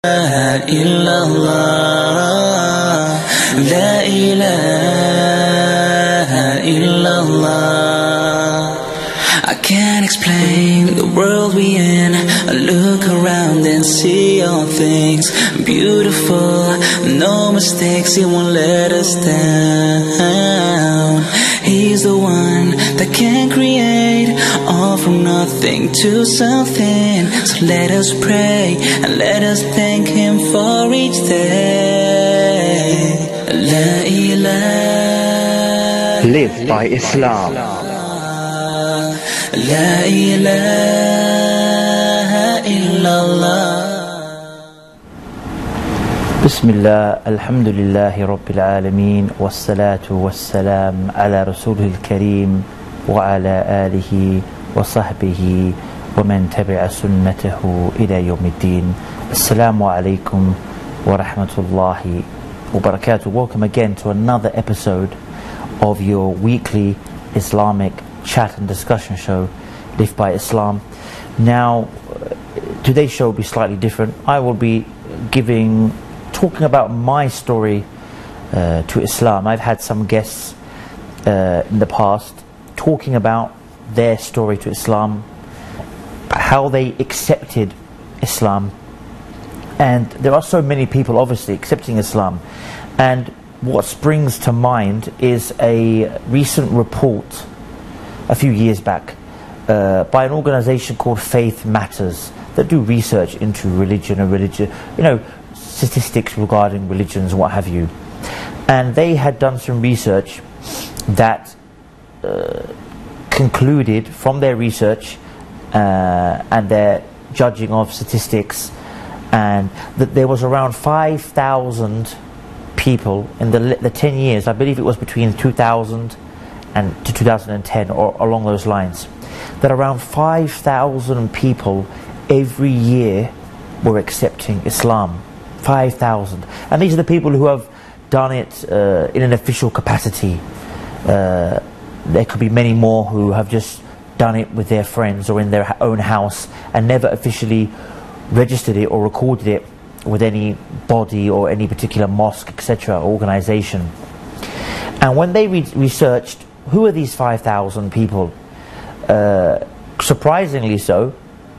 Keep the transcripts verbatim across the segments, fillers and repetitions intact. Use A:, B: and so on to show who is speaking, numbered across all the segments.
A: illallah, la ilaha illallah. I can't explain the world we in. I look around and see all things beautiful, no mistakes, He won't let us down. He's the one that can create all from nothing to something. So let us pray and let us thank Him for each day. La ilaha.
B: Live by Islam.
A: La ilaha illallah.
C: Bismillah, alhamdulillahi rabbil alameen, wassalatu wassalam ala rasulihil kareem, wa ala alihi wa sahbihi wa man tabi'a sunnatahu ila yawmiddin. Assalamu alaikum wa rahmatullahi wa barakatuh. Welcome again to another episode of your weekly Islamic chat and discussion show, Live by Islam. Now, today's show will be slightly different. I will be giving, talking about my story uh, to Islam. I've had some guests uh, in the past talking about their story to Islam, how they accepted Islam, and there are so many people obviously accepting Islam, and what springs to mind is a recent report a few years back uh, by an organization called Faith Matters that do research into religion and religion, you know, statistics regarding religions, what have you. And they had done some research that uh, concluded from their research uh, and their judging of statistics, and that there was around five thousand people in the, the ten years, I believe it was between two thousand and to two thousand ten or along those lines, that around five thousand people every year were accepting Islam. five thousand. And these are the people who have done it uh, in an official capacity. Uh, there could be many more who have just done it with their friends or in their own house and never officially registered it or recorded it with any body or any particular mosque, et cetera, organization. And when they re researched who are these five thousand people, uh, surprisingly so,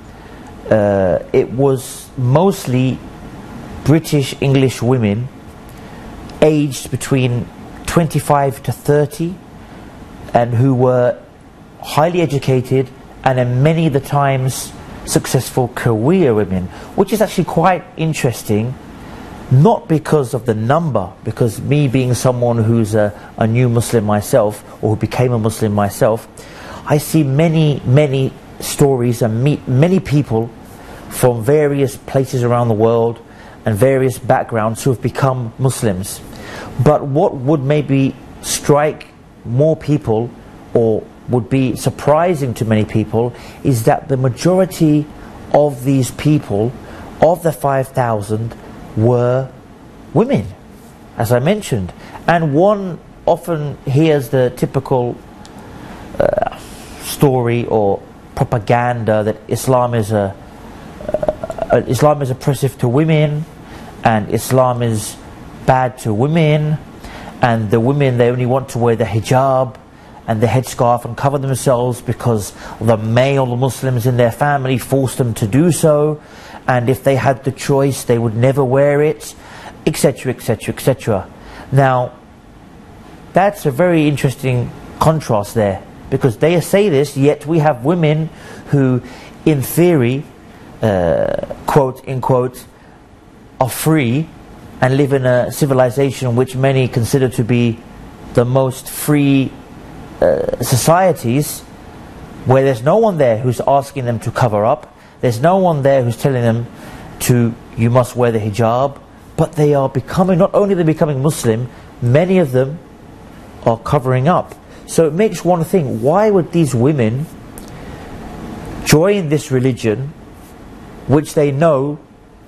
C: uh, it was mostly British English women aged between twenty-five to thirty, and who were highly educated and in many of the times successful career women, which is actually quite interesting, not because of the number, because me being someone who's a, a new Muslim myself, or who became a Muslim myself, I see many, many stories and meet many people from various places around the world and various backgrounds who have become Muslims. But what would maybe strike more people, or would be surprising to many people, is that the majority of these people, of the five thousand, were women, as I mentioned. And one often hears the typical uh, story or propaganda that Islam is a uh, Islam is oppressive to women, and Islam is bad to women, and the women, they only want to wear the hijab and the headscarf and cover themselves because the male Muslims in their family forced them to do so, and if they had the choice they would never wear it, etc, etc, et cetera. Now, that's a very interesting contrast there, because they say this, yet we have women who, in theory, uh, quote, in quote, are free and live in a civilization which many consider to be the most free uh, societies, where there's no one there who's asking them to cover up, there's no one there who's telling them to, you must wear the hijab, but they are becoming, not only they're becoming Muslim, many of them are covering up. So it makes one think, why would these women join this religion which they know,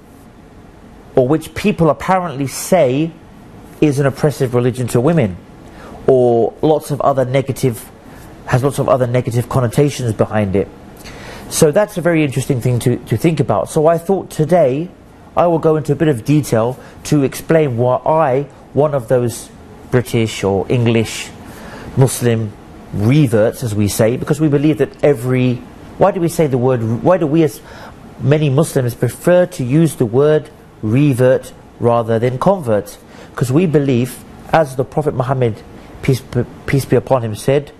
C: or which people apparently say is an oppressive religion to women, or lots of other negative, has lots of other negative connotations behind it? So that's a very interesting thing to, to think about. So I thought today I will go into a bit of detail to explain why I, one of those British or English Muslim reverts, as we say, because we believe that every, why do we say the word, why do we as many Muslims prefer to use the word revert rather than convert? Because we believe, as the Prophet Muhammad, peace, peace be upon him, said,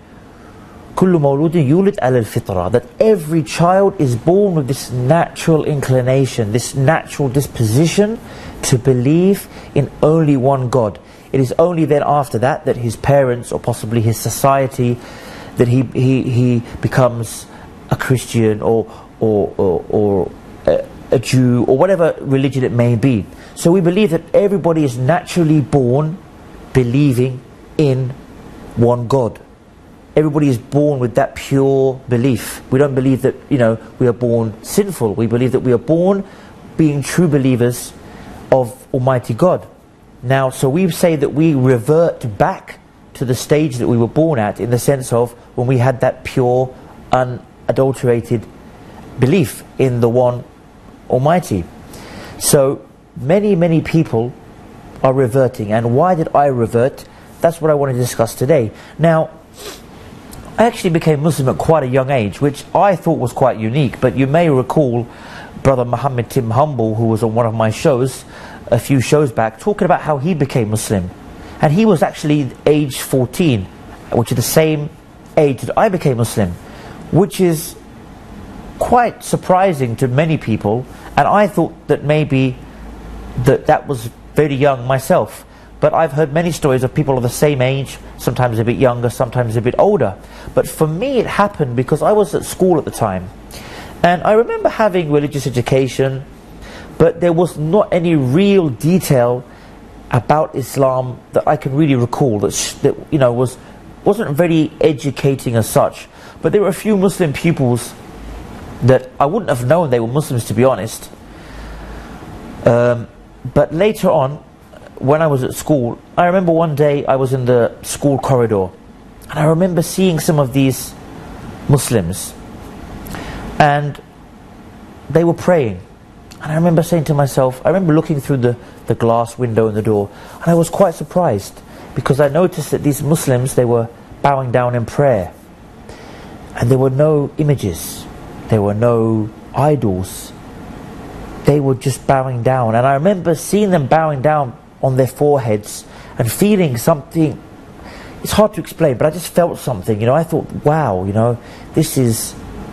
C: كل مولود يولد على الفطرة, that every child is born with this natural inclination, this natural disposition to believe in only one God. It is only then after that that his parents or possibly his society, that he he, he becomes a Christian or or or, or a, a Jew or whatever religion it may be. So we believe that everybody is naturally born believing in one God. Everybody is born with that pure belief. We don't believe that, you know, we are born sinful. We believe that we are born being true believers of Almighty God. Now, so we say that we revert back to the stage that we were born at, in the sense of when we had that pure, unadulterated belief in the one Almighty. So many, many people are reverting. And why did I revert? That's what I want to discuss today. Now, I actually became Muslim at quite a young age, which I thought was quite unique. But you may recall Brother Muhammad Tim Humble, who was on one of my shows a few shows back, talking about how he became Muslim. And he was actually age fourteen, which is the same age that I became Muslim, which is quite surprising to many people. And I thought that maybe that that was very young myself. But I've heard many stories of people of the same age, sometimes a bit younger, sometimes a bit older. But for me it happened because I was at school at the time. And I remember having religious education, but there was not any real detail about Islam that I can really recall that, that you know, was, wasn't very educating as such. But there were a few Muslim pupils that I wouldn't have known they were Muslims, to be honest. Um, but later on, when I was at school, I remember one day I was in the school corridor, and I remember seeing some of these Muslims, and they were praying. And I remember saying to myself, I remember looking through the, the glass window in the door, and I was quite surprised, because I noticed that these Muslims, they were bowing down in prayer, and there were no images, there were no idols, they were just bowing down. And I remember seeing them bowing down on their foreheads and feeling something. It's hard to explain, but I just felt something, you know. I thought, wow, you know, this is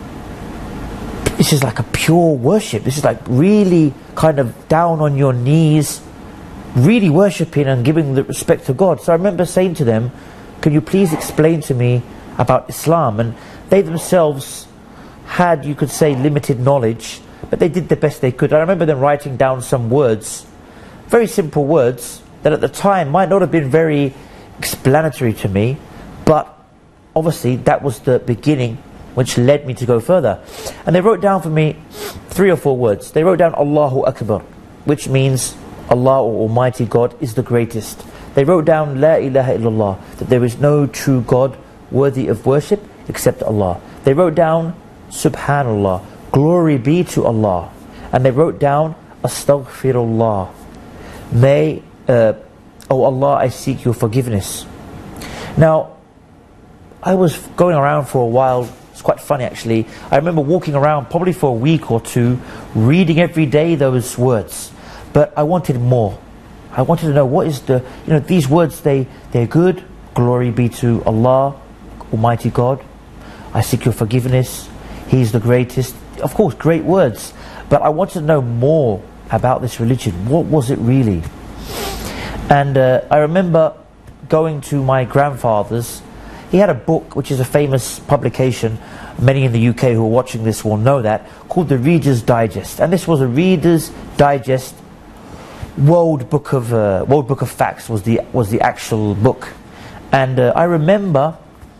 C: this is like a pure worship. This is like really kind of down on your knees, really worshipping and giving the respect to God. So I remember saying to them, can you please explain to me about Islam? And they themselves had, you could say, limited knowledge, but they did the best they could. I remember them writing down some words, very simple words, that at the time might not have been very explanatory to me, but obviously that was the beginning which led me to go further. And they wrote down for me three or four words. They wrote down Allahu Akbar, which means Allah, or Almighty God, is the greatest. They wrote down La ilaha illallah, that there is no true God worthy of worship except Allah. They wrote down Subhanallah, glory be to Allah. And they wrote down Astaghfirullah, may, uh, oh Allah, I seek your forgiveness. Now, I was going around for a while. It's quite funny actually. I remember walking around probably for a week or two, reading every day those words. But I wanted more. I wanted to know what is the, you know, these words, they, they're good. Glory be to Allah, Almighty God. I seek your forgiveness. He's the greatest. Of course, great words. But I wanted to know more about this religion. What was it really? And uh, I remember going to my grandfather's. He had a book, which is a famous publication, many in the U K who are watching this will know that, called the Reader's Digest. And this was a Reader's Digest World Book of uh, World Book of Facts was the was the actual book. And uh, I remember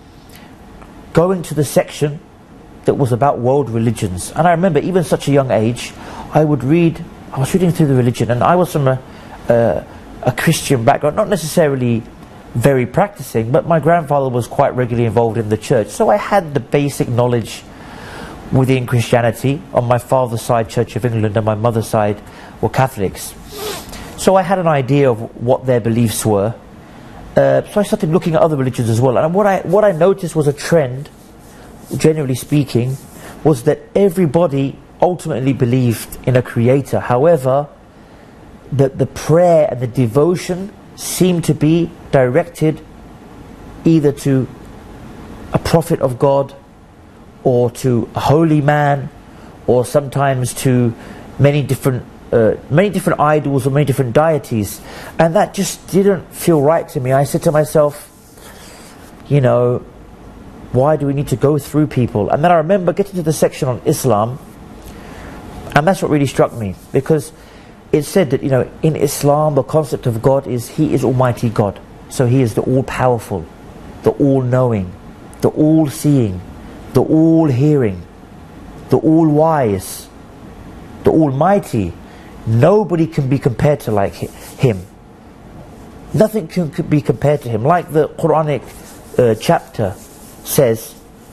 C: going to the section that was about world religions. And I remember, even at such a young age, I would read, I was reading through the religion, and I was from a, uh, a Christian background, not necessarily very practicing, but my grandfather was quite regularly involved in the church, so I had the basic knowledge within Christianity. On my father's side, Church of England, and my mother's side, were Catholics. So I had an idea of what their beliefs were. Uh, so I started looking at other religions as well. And what I, what I noticed was a trend, generally speaking, was that everybody ultimately believed in a creator. However, the, the prayer and the devotion seemed to be directed either to a prophet of God, or to a holy man, or sometimes to many different uh, many different idols or many different deities. And that just didn't feel right to me. I said to myself, you know, why do we need to go through people? And then I remember getting to the section on Islam, and that's what really struck me, because it said that, you know, in Islam the concept of God is He is Almighty God. So He is the all-powerful, the all-knowing, the all-seeing, the all-hearing, the all-wise, the almighty. Nobody can be compared to like Him. Nothing can be compared to Him. Like the Quranic uh, chapter says,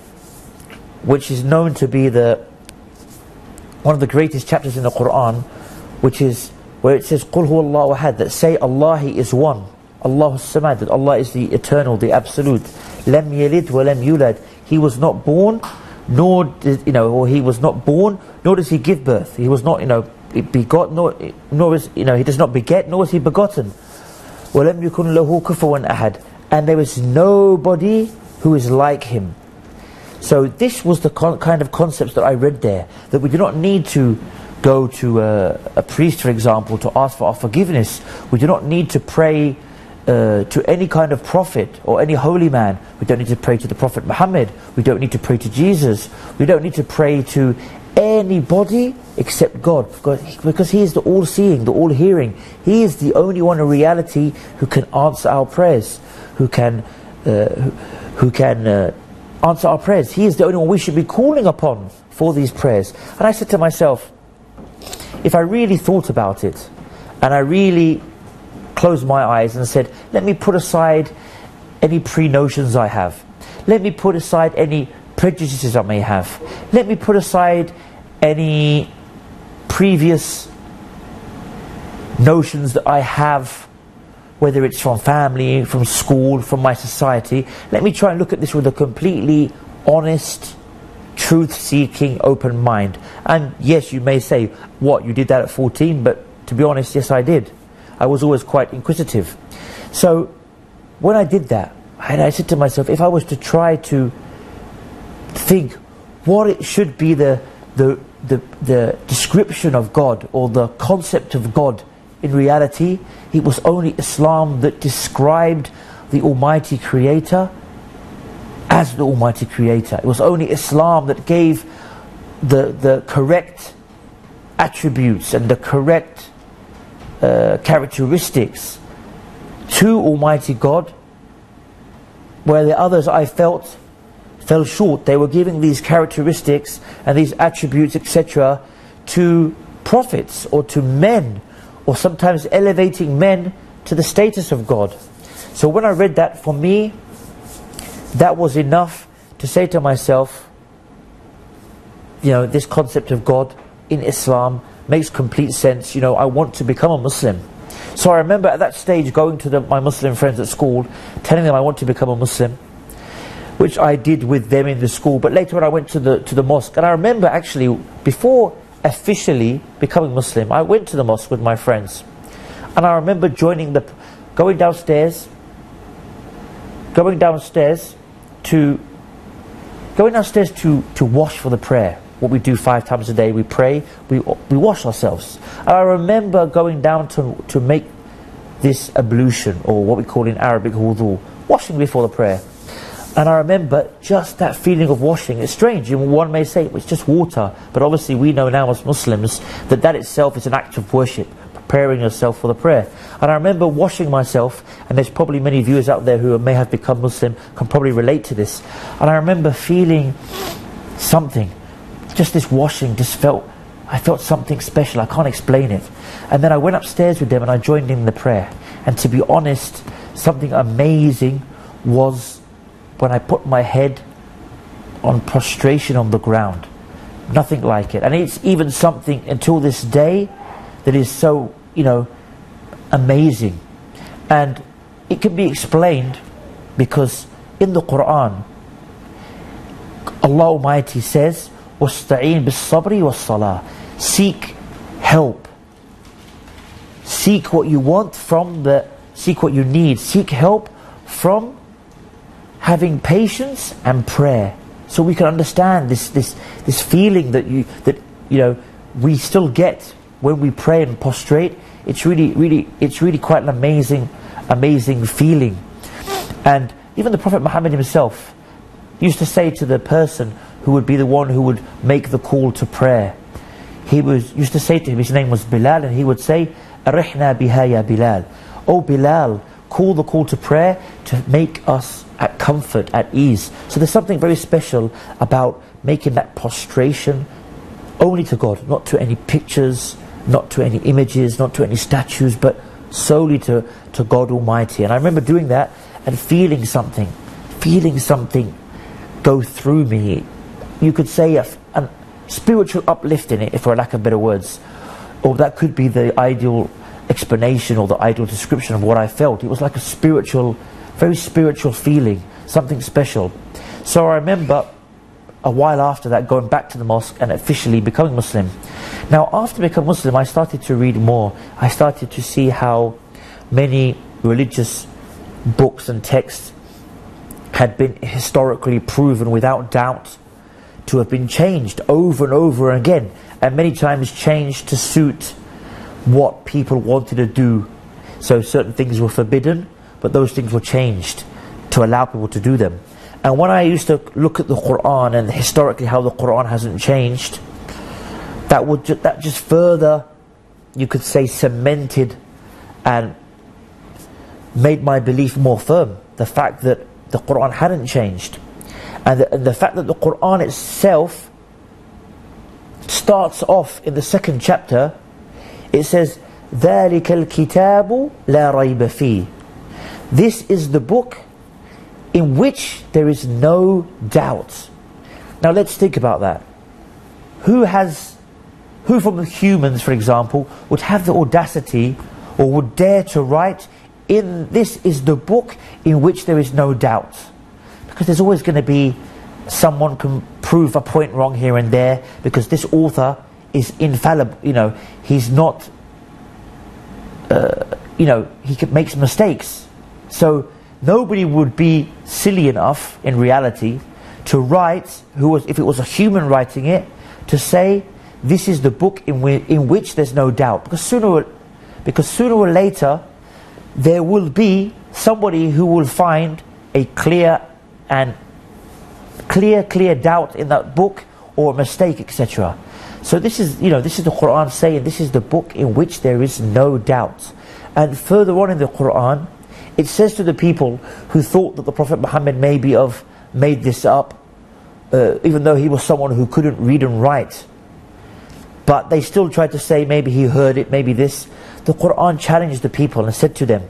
C: which is known to be the one of the greatest chapters in the Quran, which is where it says Qul huwa Allahu ahad, that say Allah He is one, Allahu samad, that Allah is the eternal, the absolute. Lam yalid wa lam yulad, He was not born, nor did, you know, or He was not born, nor does He give birth. He was not, you know, begot, nor nor is, you know, He does not beget, nor is He begotten. Wa lam yakun lahu kufuwan ahad, and there is nobody who is like Him. So this was the con kind of concepts that I read there, that we do not need to go to a, a priest, for example, to ask for our forgiveness. We do not need to pray uh, to any kind of prophet or any holy man. We don't need to pray to the Prophet Muhammad. We don't need to pray to Jesus. We don't need to pray to anybody except God, because He is the all-seeing, the all-hearing. He is the only one in reality who can answer our prayers, who can uh, who, who can uh, answer our prayers. He is the only one we should be calling upon for these prayers. And I said to myself, if I really thought about it, and I really closed my eyes and said, let me put aside any pre-notions I have, let me put aside any prejudices I may have, let me put aside any previous notions that I have, whether it's from family, from school, from my society. Let me try and look at this with a completely honest, truth-seeking, open mind. And yes, you may say, what, you did that at fourteen? But to be honest, yes, I did. I was always quite inquisitive. So when I did that, I said to myself, if I was to try to think what it should be the, the, the, the description of God, or the concept of God, in reality, it was only Islam that described the Almighty Creator as the Almighty Creator. It was only Islam that gave the, the correct attributes and the correct uh, characteristics to Almighty God, where the others, I felt, fell short. They were giving these characteristics and these attributes, et cetera, to prophets or to men, or sometimes elevating men to the status of God. So when I read that, for me, that was enough to say to myself, you know, this concept of God in Islam makes complete sense. You know, I want to become a Muslim. So I remember at that stage going to the, my Muslim friends at school, telling them I want to become a Muslim, which I did with them in the school. But later on I went to the, to the mosque, and I remember actually, before officially becoming Muslim, I went to the mosque with my friends, and I remember joining the, going downstairs, going downstairs to, going downstairs to, to wash for the prayer. What we do five times a day, we pray, we, we wash ourselves. And I remember going down to, to make this ablution, or what we call in Arabic wudu, washing before the prayer. And I remember just that feeling of washing. It's strange, one may say it's just water, but obviously we know now as Muslims that that itself is an act of worship, preparing yourself for the prayer. And I remember washing myself, and there's probably many viewers out there who may have become Muslim, can probably relate to this. And I remember feeling something, just this washing, just felt, I felt something special, I can't explain it. And then I went upstairs with them and I joined in the prayer. And to be honest, something amazing was when I put my head on prostration on the ground. Nothing like it. And it's even something until this day that is so, you know, amazing. And it can be explained because in the Quran, Allah Almighty says, وَاسْتَعِينْ بِالصَّبْرِ وَالصَّلَاةِ. Seek help. Seek what you want from the, seek what you need. Seek help from having patience and prayer. So we can understand this, this, this feeling that you, that, you know, we still get when we pray and prostrate. It's really, really, it's really quite an amazing, amazing feeling. And even the Prophet Muhammad himself used to say to the person who would be the one who would make the call to prayer, he was used to say to him, his name was Bilal, and he would say, "Arihna biha ya Bilal." Oh Bilal, call the call to prayer to make us at comfort, at ease. So there's something very special about making that prostration only to God, not to any pictures, not to any images, not to any statues, but solely to, to God Almighty. And I remember doing that and feeling something, feeling something go through me. You could say a, a spiritual uplift in it, for lack of better words. Or that could be the ideal explanation or the ideal description of what I felt. It was like a spiritual, very spiritual feeling, something special. So I remember a while after that going back to the mosque and officially becoming Muslim. Now after becoming Muslim, I started to read more. I started to see how many religious books and texts had been historically proven without doubt to have been changed over and over again, and many times changed to suit what people wanted to do. So certain things were forbidden, but those things were changed to allow people to do them. And when I used to look at the Quran and historically how the Quran hasn't changed, that would ju that just further, you could say, cemented and made my belief more firm. The fact that the Quran hadn't changed, and the, and the fact that the Quran itself starts off in the second chapter. It says, ذَلِكَ الْكِتَابُ لَا رَيْبَ فِيهِ. This is the book in which there is no doubt. Now let's think about that. Who has, who from the humans, for example, would have the audacity or would dare to write, in this is the book in which there is no doubt? Because there's always going to be someone can prove a point wrong here and there, because this author is infallible. You know, he's not, uh, you know, he can make mistakes. So nobody would be silly enough in reality to write, who was, if it was a human writing it, to say this is the book in, whi in which there's no doubt. Because sooner or, because sooner or later there will be somebody who will find a clear and clear, clear doubt in that book, or a mistake, et cetera. So this is, you know, this is the Quran saying this is the book in which there is no doubt. And further on in the Quran, it says to the people who thought that the Prophet Muhammad maybe have made this up, uh, even though he was someone who couldn't read and write, but they still tried to say maybe he heard it, maybe this. The Quran challenged the people and said to them,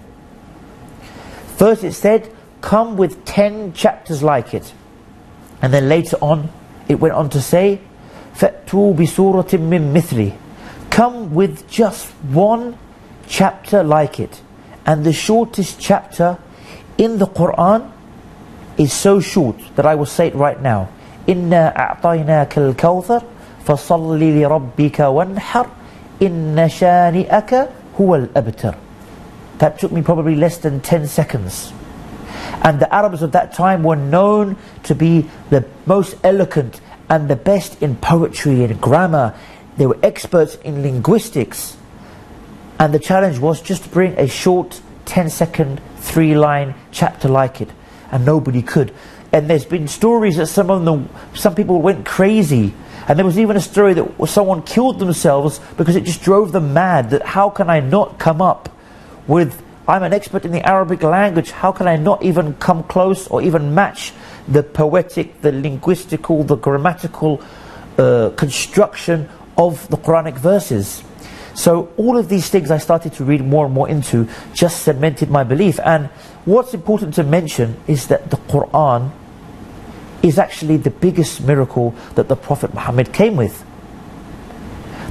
C: first it said, come with ten chapters like it. And then later on, it went on to say, فَأْتُوا بِسُورَةٍ مِّن مِثْلِهِ. Come with just one chapter like it. And the shortest chapter in the Quran is so short that I will say it right now. إِنَّا أَعْطَيْنَاكَ الْكَوْثَرَ فَصَلِّ لِرَبِّكَ وَانْحَرْ إِنَّ شَانِئَكَ هُوَ الْأَبْتَرُ. That took me probably less than ten seconds. And the Arabs of that time were known to be the most eloquent and the best in poetry and grammar. They were experts in linguistics. And the challenge was just to bring a short ten second, three line chapter like it. And nobody could. And there's been stories that some of them, some people went crazy. And there was even a story that someone killed themselves because it just drove them mad. That how can I not come up with, I'm an expert in the Arabic language, how can I not even come close or even match the poetic, the linguistical, the grammatical uh, construction of the Quranic verses? So all of these things I started to read more and more into, just cemented my belief. And what's important to mention is that the Quran is actually the biggest miracle that the Prophet Muhammad came with.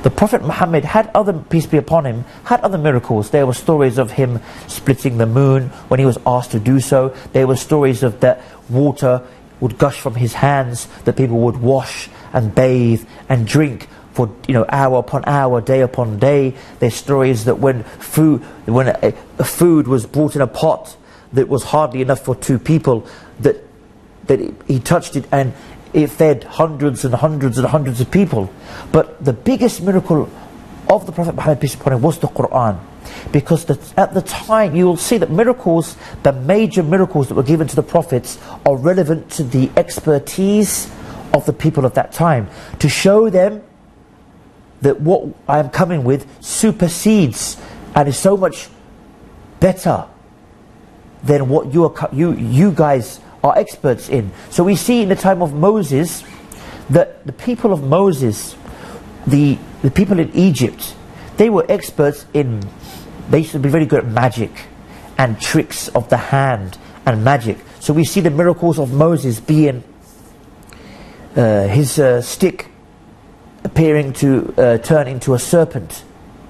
C: The Prophet Muhammad had other, peace be upon him, had other miracles. There were stories of him splitting the moon when he was asked to do so. There were stories of that water would gush from his hands, that people would wash and bathe and drink for, you know, hour upon hour, day upon day. There's stories that when food, when a, a food was brought in a pot that was hardly enough for two people, that that he touched it and it fed hundreds and hundreds and hundreds of people. But the biggest miracle of the Prophet Muhammad, peace be upon him, was the Quran. Because the, at the time, you will see that miracles, the major miracles that were given to the prophets, are relevant to the expertise of the people of that time, to show them that what I am coming with supersedes and is so much better than what you are, you you guys are experts in. So we see in the time of Moses that the people of Moses, the the people in Egypt, they were experts in, they used to be very good at magic and tricks of the hand and magic. So we see the miracles of Moses being uh, his uh, stick appearing to uh, turn into a serpent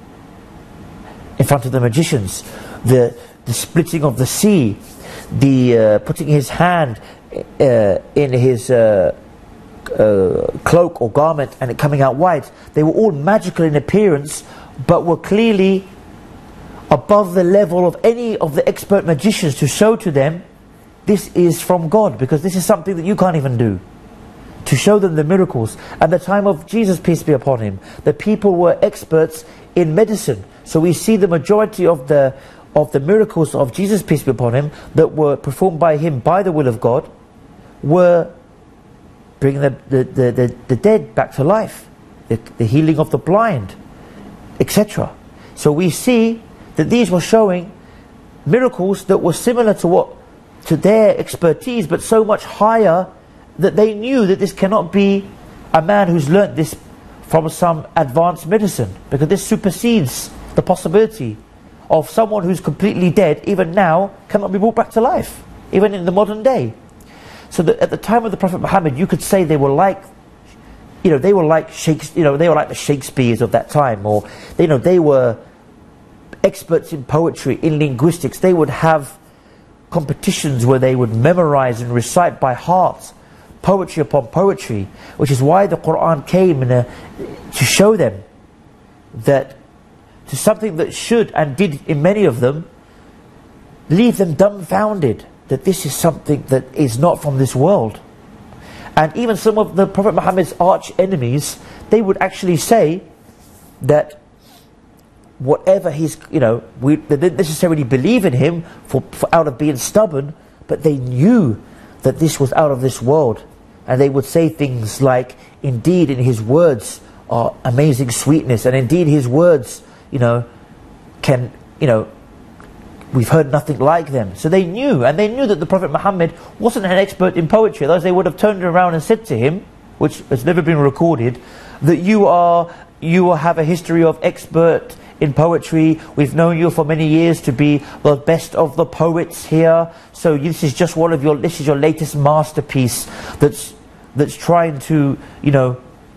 C: in front of the magicians, the the splitting of the sea, the uh, putting his hand uh, in his uh, uh, cloak or garment and it coming out white. They were all magical in appearance, but were clearly above the level of any of the expert magicians to show to them this is from God, because this is something that you can't even do. To show them the miracles. At the time of Jesus, peace be upon him, the people were experts in medicine. So we see the majority of the of the miracles of Jesus, peace be upon him, that were performed by him by the will of God, were bringing the, the, the, the, the dead back to life, the, the healing of the blind, et cetera. So we see that these were showing miracles that were similar to what to their expertise, but so much higher that they knew that this cannot be a man who's learnt this from some advanced medicine, because this supersedes the possibility of someone who's completely dead, even now, cannot be brought back to life, even in the modern day. So that at the time of the Prophet Muhammad, you could say they were like, you know, they were like Shakespeare, you know, they were like the Shakespeares of that time, or you know, they were experts in poetry, in linguistics. They would have competitions where they would memorize and recite by heart poetry upon poetry, which is why the Quran came in a, to show them that to something that should and did in many of them leave them dumbfounded, that this is something that is not from this world. And even some of the Prophet Muhammad's arch enemies, they would actually say that whatever he's, you know, we, they didn't necessarily believe in him for, for out of being stubborn, but they knew that this was out of this world. And they would say things like, indeed in his words are amazing sweetness, and indeed his words, you know, can, you know, we've heard nothing like them. So they knew, and they knew that the Prophet Muhammad wasn't an expert in poetry, otherwise they would have turned around and said to him, which has never been recorded, that you are, you have a history of expert in poetry, we've known you for many years to be the best of the poets here, so this is just one of your, this is your latest masterpiece that's that's trying to, you know,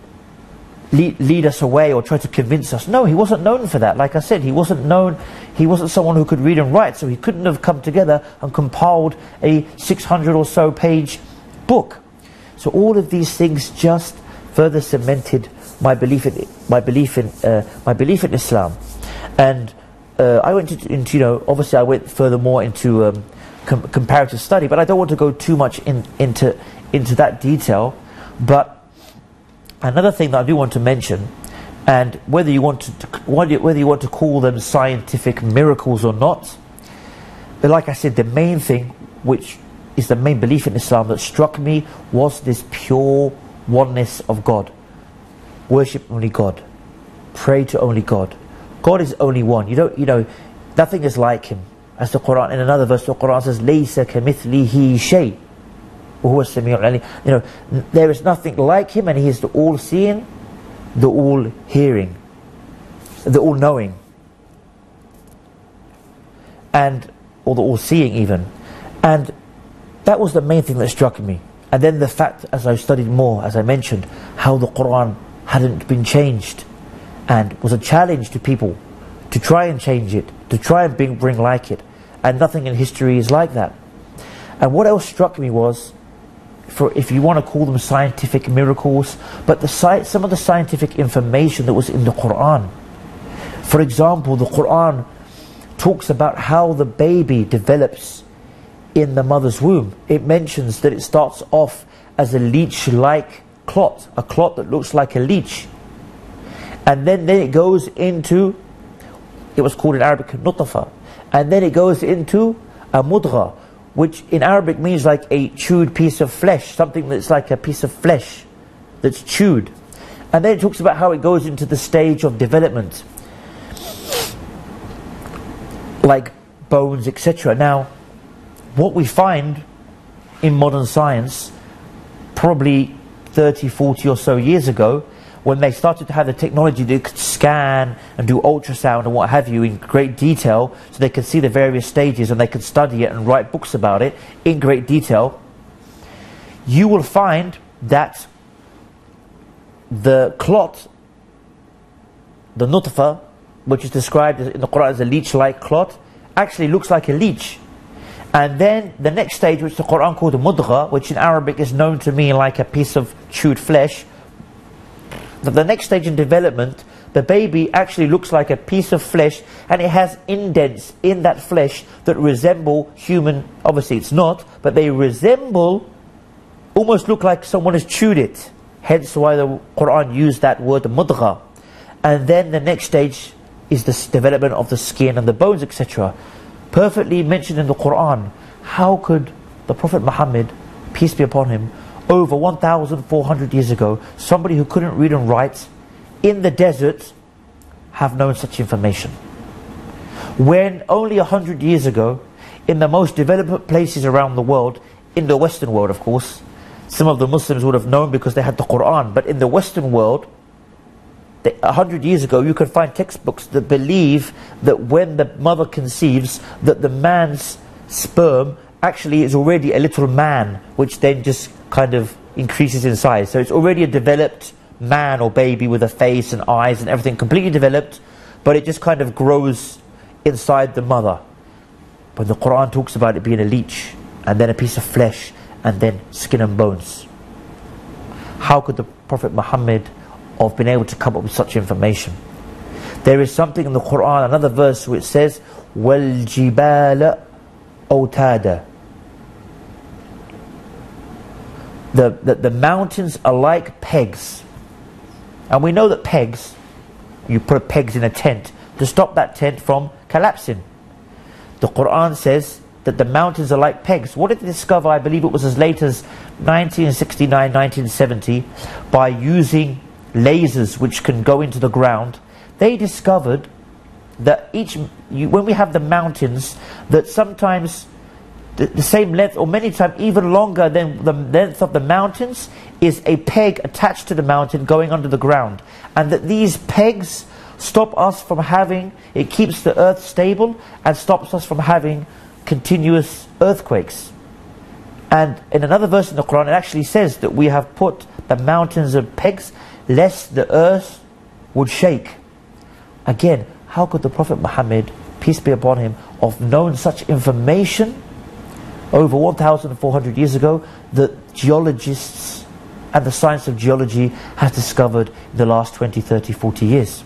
C: lead, lead us away or try to convince us. No, he wasn't known for that. Like I said, he wasn't known, he wasn't someone who could read and write, so he couldn't have come together and compiled a six hundred or so page book. So all of these things just further cemented my belief in my belief in uh, my belief in Islam. And uh, I went into, into, you know, obviously I went furthermore into um, com comparative study, but I don't want to go too much in, into into that detail. But another thing that I do want to mention, and whether you want to whether you want to call them scientific miracles or not, but like I said, the main thing, which is the main belief in Islam that struck me, was this pure oneness of God. Worship only God, pray to only God. God is only one. You don't, you know, nothing is like him. As the Quran, in another verse, the Quran says, "Laysa kamithlihi shay, wa huwa as-sami'ul alim." You know, there is nothing like him, and he is the all-seeing, the all-hearing, the all-knowing, and or the all-seeing even. And that was the main thing that struck me. And then the fact, as I studied more, as I mentioned, how the Quran hadn't been changed, and was a challenge to people to try and change it, to try and bring, bring like it. And nothing in history is like that. And what else struck me was, for if you want to call them scientific miracles, but the sci some of the scientific information that was in the Quran. For example, the Quran talks about how the baby develops in the mother's womb. It mentions that it starts off as a leech-like clot, a clot that looks like a leech. And then, then it goes into, it was called in Arabic nutfa, and then it goes into a mudgha, which in Arabic means like a chewed piece of flesh, something that's like a piece of flesh that's chewed. And then it talks about how it goes into the stage of development, like bones, et cetera. Now, what we find in modern science, probably thirty, forty or so years ago, when they started to have the technology that could scan and do ultrasound and what have you in great detail, so they could see the various stages and they could study it and write books about it in great detail, you will find that the clot, the nutfa, which is described in the Quran as a leech-like clot, actually looks like a leech. And then the next stage, which the Quran called a mudgha, which in Arabic is known to mean like a piece of chewed flesh, the next stage in development, the baby actually looks like a piece of flesh, and it has indents in that flesh that resemble human. Obviously it's not, but they resemble, almost look like someone has chewed it. Hence why the Quran used that word mudgha. And then the next stage is the development of the skin and the bones, et cetera. Perfectly mentioned in the Quran. How could the Prophet Muhammad, peace be upon him, over one thousand four hundred years ago, somebody who couldn't read and write in the desert, have known such information? When only one hundred years ago, in the most developed places around the world, in the Western world of course, some of the Muslims would have known because they had the Quran, but in the Western world, a hundred years ago, you could find textbooks that believe that when the mother conceives, that the man's sperm actually is already a little man, which then just kind of increases in size. So it's already a developed man or baby with a face and eyes and everything completely developed, but it just kind of grows inside the mother. But the Quran talks about it being a leech, and then a piece of flesh, and then skin and bones. How could the Prophet Muhammad have been able to come up with such information? There is something in the Quran, another verse, which says وَالْجِبَالَ أَوْتَادًا. The, the, the mountains are like pegs. And we know that pegs, you put pegs in a tent to stop that tent from collapsing. The Quran says that the mountains are like pegs. What did they discover? I believe it was as late as nineteen sixty-nine, nineteen seventy, by using lasers which can go into the ground. They discovered that each, you, when we have the mountains, that sometimes the, the same length, or many times even longer than the length of the mountains, is a peg attached to the mountain going under the ground. And that these pegs stop us from having, it keeps the earth stable and stops us from having continuous earthquakes. And in another verse in the Quran, it actually says that we have put the mountains of pegs lest the earth would shake. Again, how could the Prophet Muhammad, peace be upon him, have known such information over one thousand four hundred years ago that geologists and the science of geology has discovered in the last twenty, thirty, forty years?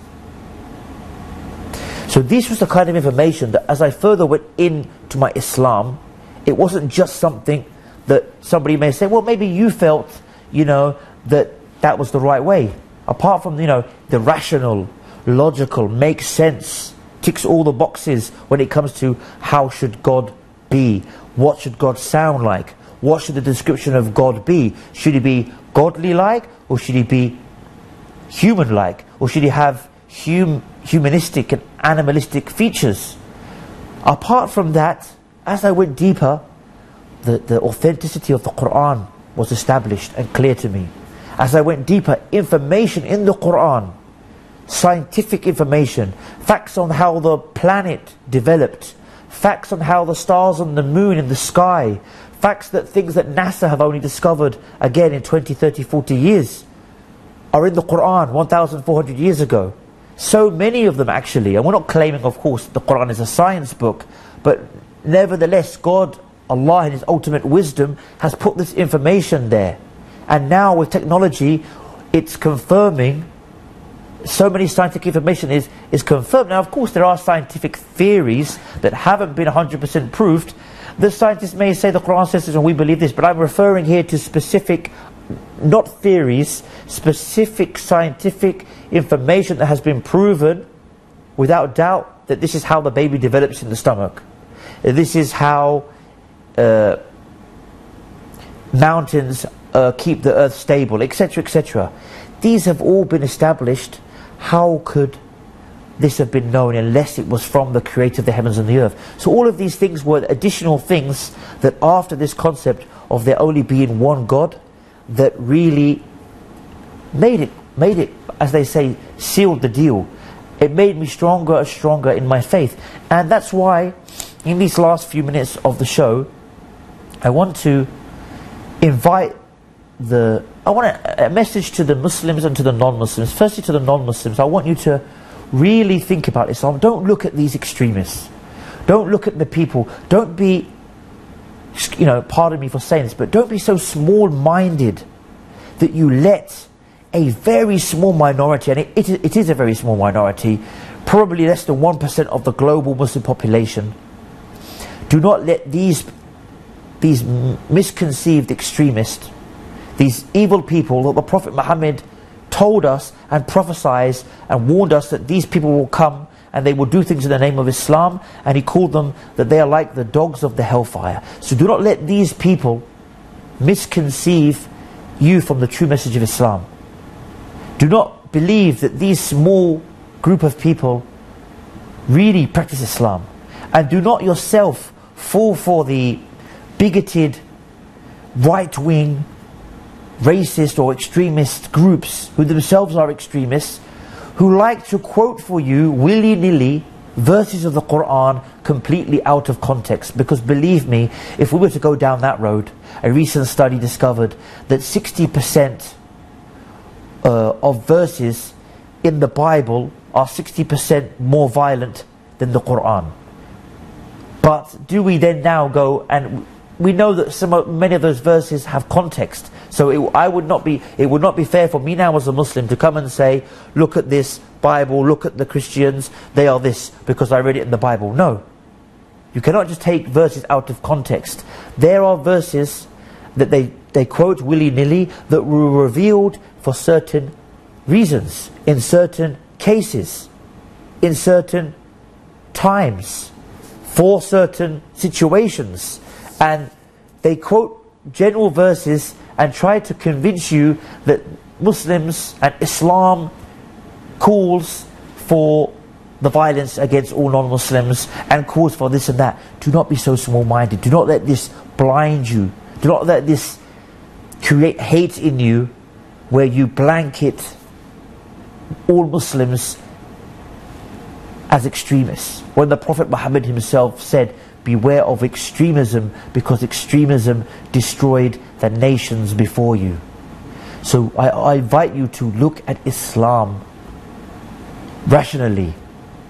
C: So this was the kind of information that, as I further went into my Islam, it wasn't just something that somebody may say, well, maybe you felt, you know, that that was the right way. Apart from, you know, the rational, logical, makes sense, ticks all the boxes when it comes to how should God be, what should God sound like, what should the description of God be? Should he be godly-like, or should he be human-like, or should he have hum humanistic and animalistic features? Apart from that, as I went deeper, the, the authenticity of the Quran was established and clear to me. As I went deeper, information in the Quran, scientific information, facts on how the planet developed, facts on how the stars on the moon in the sky, facts that things that NASA have only discovered again in twenty, thirty, forty years, are in the Quran one thousand four hundred years ago. So many of them actually, and we're not claiming, of course, the Quran is a science book, but nevertheless, God, Allah in His ultimate wisdom has put this information there. And now with technology, it's confirming, so many scientific information is, is confirmed. Now, of course, there are scientific theories that haven't been one hundred percent proved. The scientists may say the Quran says this and we believe this, but I'm referring here to specific, not theories, specific scientific information that has been proven without doubt that this is how the baby develops in the stomach. This is how uh, mountains uh, keep the earth stable, et cetera, et cetera. These have all been established. How could this have been known unless it was from the creator of the heavens and the earth? So all of these things were additional things that after this concept of there only being one God, that really made it, made it, as they say, sealed the deal. It made me stronger and stronger in my faith. And that's why in these last few minutes of the show, I want to invite the, I want a, a message to the Muslims and to the non-Muslims. Firstly to the non-Muslims, I want you to really think about Islam. Don't look at these extremists. Don't look at the people. Don't be, you know, pardon me for saying this, but don't be so small-minded that you let a very small minority, and it, it, it is a very small minority, probably less than one percent of the global Muslim population, do not let these, these misconceived extremists, these evil people that the Prophet Muhammad told us and prophesied and warned us that these people will come and they will do things in the name of Islam, and he called them that they are like the dogs of the hellfire. So do not let these people misconceive you from the true message of Islam. Do not believe that these small group of people really practice Islam. And do not yourself fall for the bigoted, right-wing, racist or extremist groups who themselves are extremists, who like to quote for you willy-nilly verses of the Quran completely out of context. Because believe me, if we were to go down that road, a recent study discovered that sixty percent uh, of verses in the Bible are sixty percent more violent than the Quran. But do we then now go, and we know that some of, many of those verses have context. So it, I would not be, it would not be fair for me now as a Muslim to come and say, look at this Bible, look at the Christians, they are this because I read it in the Bible. No. You cannot just take verses out of context. There are verses that they, they quote willy-nilly that were revealed for certain reasons, in certain cases, in certain times, for certain situations. And they quote general verses and try to convince you that Muslims and Islam calls for the violence against all non-Muslims and calls for this and that. Do not be so small-minded. Do not let this blind you. Do not let this create hate in you where you blanket all Muslims as extremists. When the Prophet Muhammad himself said, beware of extremism, because extremism destroyed the nations before you. So I, I invite you to look at Islam rationally.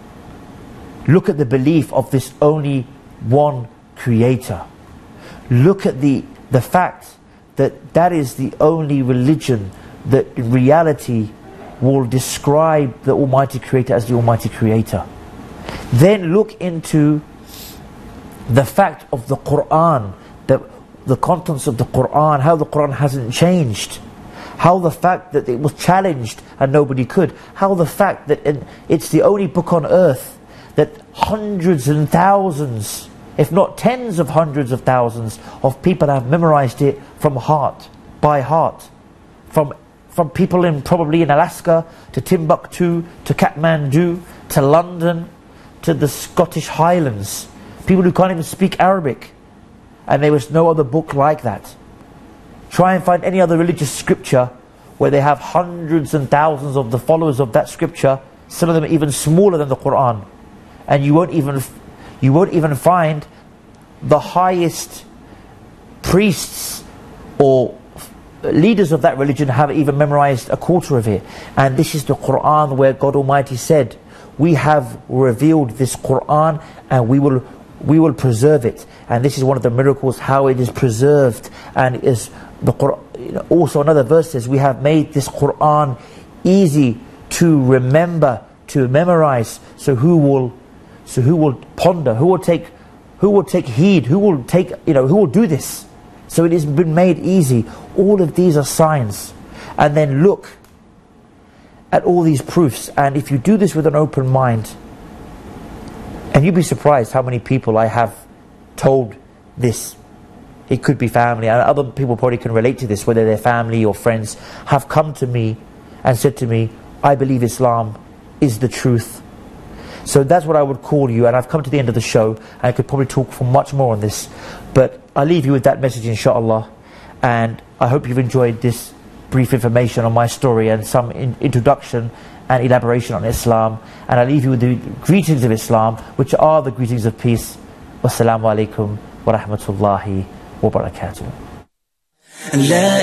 C: Look at the belief of this only one creator. Look at the, the fact that that is the only religion that in reality will describe the Almighty Creator as the Almighty Creator. Then look into the fact of the Quran, the, the contents of the Quran, how the Quran hasn't changed, how the fact that it was challenged and nobody could, how the fact that it, it's the only book on earth that hundreds and thousands, if not tens of hundreds of thousands of people have memorized it from heart, by heart, from from people in probably in Alaska to Timbuktu to Kathmandu to London to the Scottish Highlands. People who can't even speak Arabic, and there was no other book like that. Try and find any other religious scripture where they have hundreds and thousands of the followers of that scripture. Some of them are even smaller than the Quran, and you won't even you won't even find the highest priests or leaders of that religion have even memorized a quarter of it. And this is the Quran where God Almighty said, we have revealed this Quran and we will we will preserve it. And this is one of the miracles, how it is preserved. And is the Quran, also another verse says, we have made this Quran easy to remember, to memorize. So who will so who will ponder, who will take who will take heed, who will take, you know, who will do this? So it has been made easy. All of these are signs. And then look at all these proofs. And if you do this with an open mind, and you'd be surprised how many people I have told this. It could be family, and other people probably can relate to this, whether they're family or friends, have come to me and said to me, I believe Islam is the truth. So that's what I would call you. And I've come to the end of the show. I could probably talk for much more on this, but I'll leave you with that message, inshallah. And I hope you've enjoyed this brief information on my story and some in introduction and elaboration on Islam. And I'll leave you with the greetings of Islam, which are the greetings of peace. Wassalamu alaikum wa rahmatullahi wa barakatuh.
A: La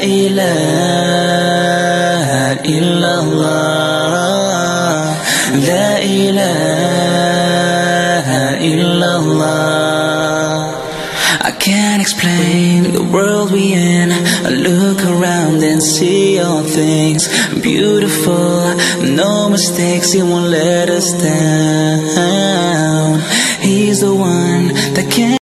A: ilaha illallah, La ilaha illallah. I can't explain the world we in. I look around and see all things beautiful, no mistakes, He won't let us down. He's the one that can